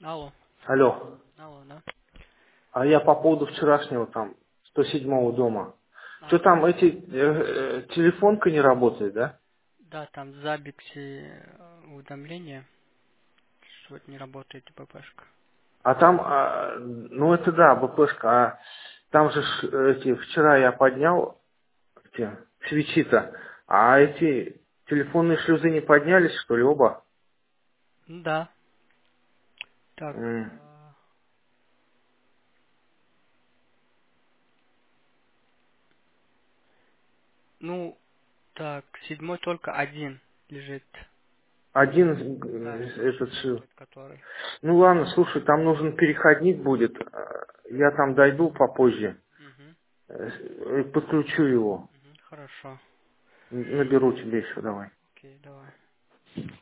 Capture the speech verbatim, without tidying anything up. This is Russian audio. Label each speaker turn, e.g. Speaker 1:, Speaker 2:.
Speaker 1: Алло.
Speaker 2: Алло.
Speaker 1: Алло, да?
Speaker 2: А я по поводу вчерашнего там, сто седьмого дома. Что
Speaker 1: А,
Speaker 2: там, эти, э, э, телефонка не работает, да?
Speaker 1: да, там в Забиксе э, уведомление, что вот не работает ППшка.
Speaker 2: А там, а, ну это да, БПшка, а там же ш- эти, вчера я поднял эти, свечи-то, а эти телефонные шлюзы не поднялись, что ли, оба?
Speaker 1: Ну да. Так,
Speaker 2: М.
Speaker 1: а, ну, так, седьмой только один лежит.
Speaker 2: Один
Speaker 1: Да,
Speaker 2: э,
Speaker 1: шлюз
Speaker 2: этот шлюз.
Speaker 1: этот, который.
Speaker 2: Ну ладно, слушай, там нужен переходник будет. э, Я там дойду попозже,
Speaker 1: Угу,
Speaker 2: э, подключу его.
Speaker 1: угу, хорошо.
Speaker 2: Наберу тебе еще, давай.
Speaker 1: Окей, давай.